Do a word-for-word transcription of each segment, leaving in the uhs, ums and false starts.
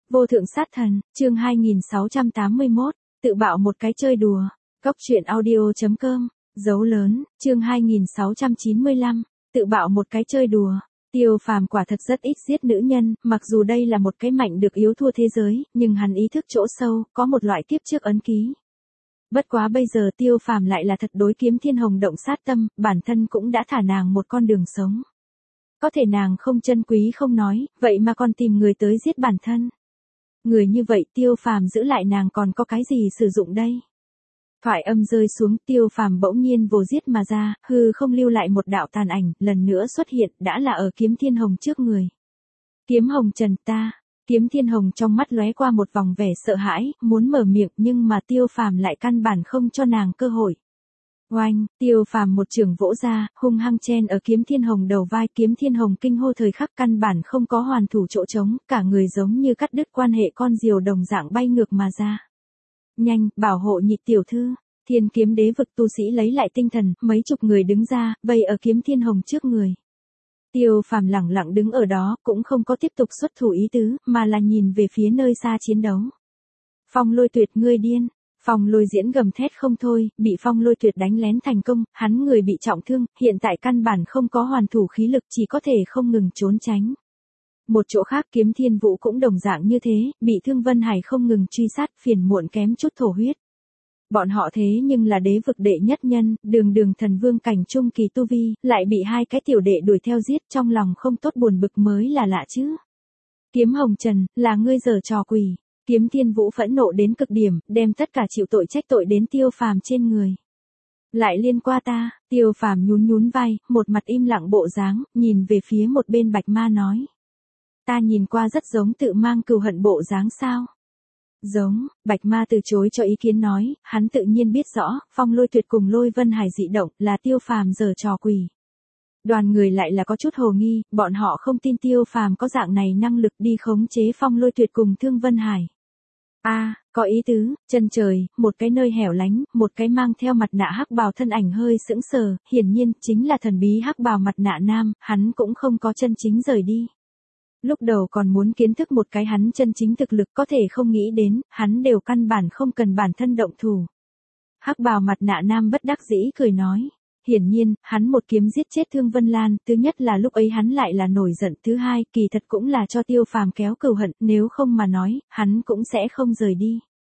Vô thượng sát thần, chương hai nghìn sáu trăm tám mươi mốt, tự bạo một cái chơi đùa. Cốc truyện audio chấm com, dấu lớn, chương hai nghìn sáu trăm chín mươi lăm, tự bạo một cái chơi đùa. Tiêu Phàm quả thật rất ít giết nữ nhân, mặc dù đây là một cái mạnh được yếu thua thế giới, nhưng hắn ý thức chỗ sâu, có một loại kiếp trước ấn ký. Bất quá bây giờ Tiêu Phàm lại là thật đối Kiếm Thiên Hồng động sát tâm, bản thân cũng đã thả nàng một con đường sống. Có thể nàng không chân quý không nói, vậy mà còn tìm người tới giết bản thân. Người như vậy Tiêu Phàm giữ lại nàng còn có cái gì sử dụng đây? Thoại âm rơi xuống, Tiêu Phàm bỗng nhiên vồ giết mà ra, hư không lưu lại một đạo tàn ảnh, lần nữa xuất hiện, đã là ở Kiếm Thiên Hồng trước người. Kiếm Hồng Trần ta, Kiếm Thiên Hồng trong mắt lóe qua một vòng vẻ sợ hãi, muốn mở miệng nhưng mà Tiêu Phàm lại căn bản không cho nàng cơ hội. Oanh, Tiêu Phàm một chưởng vỗ ra, hung hăng chen ở Kiếm Thiên Hồng đầu vai, Kiếm Thiên Hồng kinh hô thời khắc căn bản không có hoàn thủ chỗ trống, cả người giống như cắt đứt quan hệ con diều đồng dạng bay ngược mà ra. Nhanh, bảo hộ nhị tiểu thư. Thiên Kiếm Đế vực tu sĩ lấy lại tinh thần, mấy chục người đứng ra, vây ở Kiếm Thiên Hồng trước người. Tiêu Phàm lẳng lặng đứng ở đó, cũng không có tiếp tục xuất thủ ý tứ, mà là nhìn về phía nơi xa chiến đấu. Phong Lôi Tuyệt ngươi điên. Phong Lôi Diễn gầm thét không thôi, bị Phong Lôi Tuyệt đánh lén thành công, hắn người bị trọng thương, hiện tại căn bản không có hoàn thủ khí lực, chỉ có thể không ngừng trốn tránh. Một chỗ khác Kiếm Thiên Vũ cũng đồng dạng như thế, bị Thương Vân Hải không ngừng truy sát, phiền muộn kém chút thổ huyết. Bọn họ thế nhưng là đế vực đệ nhất nhân, đường đường thần vương cảnh trung kỳ tu vi, lại bị hai cái tiểu đệ đuổi theo giết, trong lòng không tốt buồn bực mới là lạ chứ. Kiếm Hồng Trần, là ngươi giở trò quỷ. Kiếm Thiên Vũ phẫn nộ đến cực điểm, đem tất cả chịu tội trách tội đến Tiêu Phàm trên người. Lại liên qua ta, Tiêu Phàm nhún nhún vai, một mặt im lặng bộ dáng, nhìn về phía một bên Bạch Ma nói. Ta nhìn qua rất giống tự mang cừu hận bộ dáng sao? Giống, Bạch Ma từ chối cho ý kiến nói, hắn tự nhiên biết rõ, Phong Lôi Tuyệt cùng Lôi Vân Hải dị động là Tiêu Phàm giở trò quỷ. Đoàn người lại là có chút hồ nghi, bọn họ không tin Tiêu Phàm có dạng này năng lực đi khống chế Phong Lôi Tuyệt cùng Thương Vân Hải. A, à, có ý tứ, chân trời, một cái nơi hẻo lánh, một cái mang theo mặt nạ hắc bào thân ảnh hơi sững sờ, hiển nhiên chính là thần bí hắc bào mặt nạ nam, hắn cũng không có chân chính rời đi. Lúc đầu còn muốn kiến thức một cái hắn chân chính thực lực, có thể không nghĩ đến, hắn đều căn bản không cần bản thân động thủ. Hắc bào mặt nạ nam bất đắc dĩ cười nói. Hiển nhiên, hắn một kiếm giết chết Thương Vân Lan, thứ nhất là lúc ấy hắn lại là nổi giận, thứ hai, kỳ thật cũng là cho Tiêu Phàm kéo cừu hận, nếu không mà nói, hắn cũng sẽ không rời đi.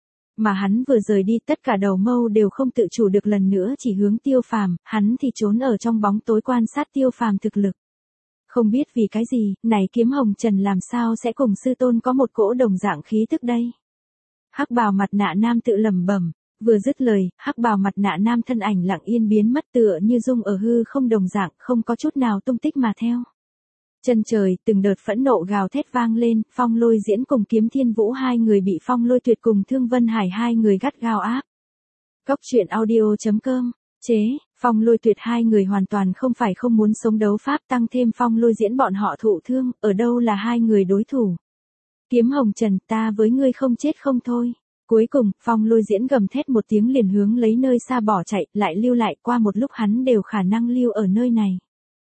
Mà hắn vừa rời đi, tất cả đầu mâu đều không tự chủ được lần nữa chỉ hướng Tiêu Phàm, hắn thì trốn ở trong bóng tối quan sát Tiêu Phàm thực lực. Không biết vì cái gì, này Kiếm Hồng Trần làm sao sẽ cùng sư tôn có một cỗ đồng dạng khí tức đây? Hắc bào mặt nạ nam tự lẩm bẩm. Vừa dứt lời, hắc bào mặt nạ nam thân ảnh lặng yên biến mất tựa như dung ở hư không đồng dạng, không có chút nào tung tích mà theo. Chân trời, từng đợt phẫn nộ gào thét vang lên, Phong Lôi Diễn cùng Kiếm Thiên Vũ hai người bị Phong Lôi Tuyệt cùng Thương Vân Hải hai người gắt gao áp. Cốc truyện audio chấm com, chế, Phong Lôi Tuyệt hai người hoàn toàn không phải không muốn sống đấu pháp, tăng thêm Phong Lôi Diễn bọn họ thụ thương, ở đâu là hai người đối thủ. Kiếm Hồng Trần, ta với ngươi không chết không thôi. Cuối cùng, Phong Lôi Diễn gầm thét một tiếng liền hướng lấy nơi xa bỏ chạy, lại lưu lại, qua một lúc hắn đều khả năng lưu ở nơi này.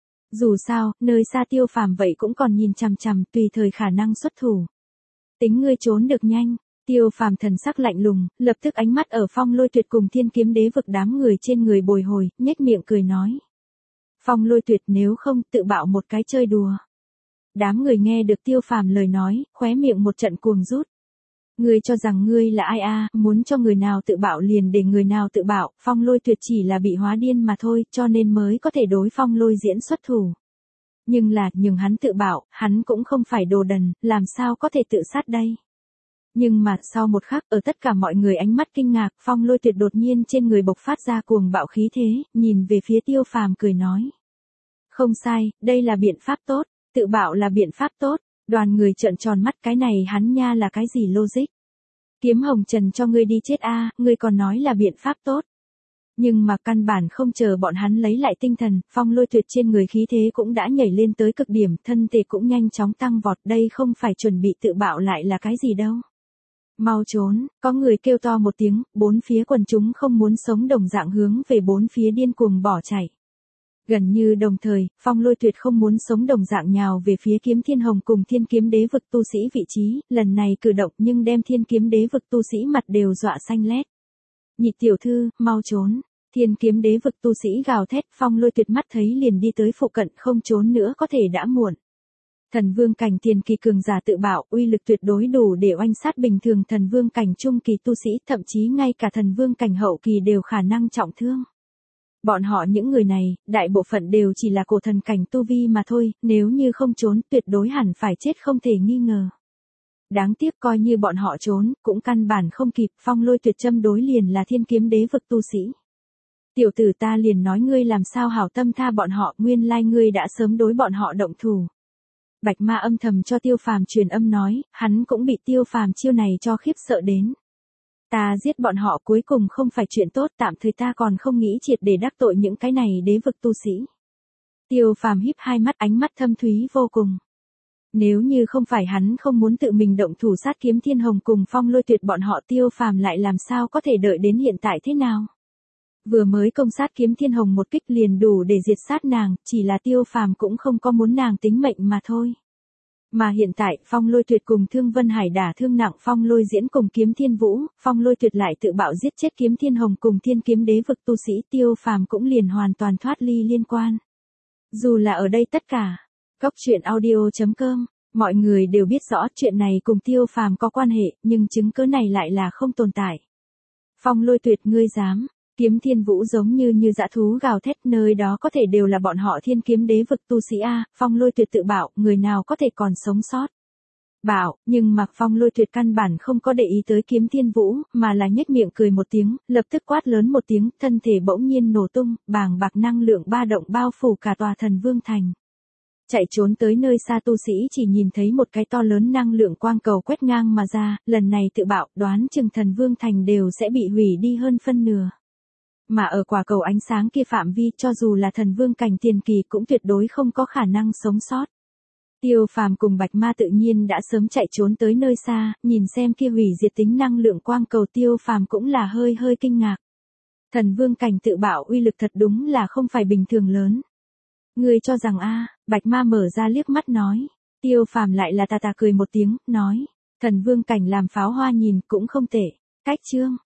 Dù sao, nơi xa Tiêu Phàm vậy cũng còn nhìn chằm chằm, tùy thời khả năng xuất thủ. Tính ngươi trốn được nhanh. Tiêu Phàm thần sắc lạnh lùng, lập tức ánh mắt ở Phong Lôi Tuyệt cùng Thiên Kiếm Đế vực đám người trên người bồi hồi, nhếch miệng cười nói. Phong Lôi Tuyệt nếu không tự bạo một cái chơi đùa. Đám người nghe được Tiêu Phàm lời nói, khóe miệng một trận cuồng rút. Ngươi cho rằng ngươi là ai a, muốn cho người nào tự bạo liền để người nào tự bạo, Phong Lôi Tuyệt chỉ là bị hóa điên mà thôi, cho nên mới có thể đối Phong Lôi Diễn xuất thủ. Nhưng là, nhưng hắn tự bạo, hắn cũng không phải đồ đần, làm sao có thể tự sát đây. Nhưng mà, sau một khắc, ở tất cả mọi người ánh mắt kinh ngạc, Phong Lôi Tuyệt đột nhiên trên người bộc phát ra cuồng bạo khí thế, nhìn về phía Tiêu Phàm cười nói. Không sai, đây là biện pháp tốt, tự bạo là biện pháp tốt. Đoàn người trợn tròn mắt, cái này hắn nha là cái gì logic. Kiếm Hồng Trần cho ngươi đi chết a, ngươi còn nói là biện pháp tốt. Nhưng mà căn bản không chờ bọn hắn lấy lại tinh thần, Phong Lôi Tuyệt trên người khí thế cũng đã nhảy lên tới cực điểm, thân thể cũng nhanh chóng tăng vọt, đây không phải chuẩn bị tự bạo lại là cái gì đâu. Mau trốn, có người kêu to một tiếng, bốn phía quần chúng không muốn sống đồng dạng hướng về bốn phía điên cuồng bỏ chạy. Gần như đồng thời, Phong Lôi Tuyệt không muốn sống đồng dạng nhào về phía Kiếm Thiên Hồng cùng Thiên Kiếm Đế vực tu sĩ vị trí, lần này cử động nhưng đem Thiên Kiếm Đế vực tu sĩ mặt đều dọa xanh lét. Nhị tiểu thư, mau trốn. Thiên Kiếm Đế vực tu sĩ gào thét, Phong Lôi Tuyệt mắt thấy liền đi tới phụ cận, không trốn nữa có thể đã muộn. Thần vương cảnh tiền kỳ cường giả tự bảo, uy lực tuyệt đối đủ để oanh sát bình thường thần vương cảnh trung kỳ tu sĩ, thậm chí ngay cả thần vương cảnh hậu kỳ đều khả năng trọng thương. Bọn họ những người này, đại bộ phận đều chỉ là cổ thần cảnh tu vi mà thôi, nếu như không trốn tuyệt đối hẳn phải chết không thể nghi ngờ. Đáng tiếc coi như bọn họ trốn, cũng căn bản không kịp, Phong Lôi Tuyệt châm đối liền là Thiên Kiếm Đế vực tu sĩ. Tiểu tử ta liền nói ngươi làm sao hảo tâm tha bọn họ, nguyên lai ngươi đã sớm đối bọn họ động thủ. Bạch Ma âm thầm cho Tiêu Phàm truyền âm nói, hắn cũng bị Tiêu Phàm chiêu này cho khiếp sợ đến. Ta giết bọn họ cuối cùng không phải chuyện tốt, tạm thời ta còn không nghĩ triệt để đắc tội những cái này đế vực tu sĩ. Tiêu Phàm híp hai mắt, ánh mắt thâm thúy vô cùng. Nếu như không phải hắn không muốn tự mình động thủ sát Kiếm Thiên Hồng cùng Phong Lôi Tuyệt bọn họ, Tiêu Phàm lại làm sao có thể đợi đến hiện tại thế nào? Vừa mới công sát Kiếm Thiên Hồng một kích liền đủ để diệt sát nàng, chỉ là Tiêu Phàm cũng không có muốn nàng tính mệnh mà thôi. Mà hiện tại, Phong Lôi Tuyệt cùng Thương Vân Hải đả thương nặng Phong Lôi Diễn cùng Kiếm Thiên Vũ, Phong Lôi Tuyệt lại tự bạo giết chết Kiếm Thiên Hồng cùng Thiên Kiếm Đế vực tu sĩ, Tiêu Phàm cũng liền hoàn toàn thoát ly liên quan. Dù là ở đây tất cả, Cốc Truyện Audio chấm com, mọi người đều biết rõ chuyện này cùng Tiêu Phàm có quan hệ, nhưng chứng cứ này lại là không tồn tại. Phong Lôi Tuyệt, ngươi dám? Kiếm Thiên Vũ giống như như dã thú gào thét, nơi đó có thể đều là bọn họ Thiên Kiếm Đế vực tu sĩ a, Phong Lôi Tuyệt tự bảo, người nào có thể còn sống sót. Bảo, nhưng mà Phong Lôi Tuyệt căn bản không có để ý tới Kiếm Thiên Vũ, mà là nhếch miệng cười một tiếng, lập tức quát lớn một tiếng, thân thể bỗng nhiên nổ tung, bàng bạc năng lượng ba động bao phủ cả tòa Thần Vương thành. Chạy trốn tới nơi xa tu sĩ chỉ nhìn thấy một cái to lớn năng lượng quang cầu quét ngang mà ra, lần này tự bảo, đoán chừng Thần Vương thành đều sẽ bị hủy đi hơn phân nửa. Mà ở quả cầu ánh sáng kia phạm vi, cho dù là thần vương cảnh tiền kỳ cũng tuyệt đối không có khả năng sống sót. Tiêu Phàm cùng Bạch Ma tự nhiên đã sớm chạy trốn tới nơi xa, nhìn xem kia hủy diệt tính năng lượng quang cầu, Tiêu Phàm cũng là hơi hơi kinh ngạc. Thần vương cảnh tự bảo uy lực thật đúng là không phải bình thường lớn. Ngươi cho rằng a? Bạch Ma mở ra liếc mắt nói. Tiêu Phàm lại là tà tà cười một tiếng, nói, thần vương cảnh làm pháo hoa nhìn cũng không tệ. Cách chương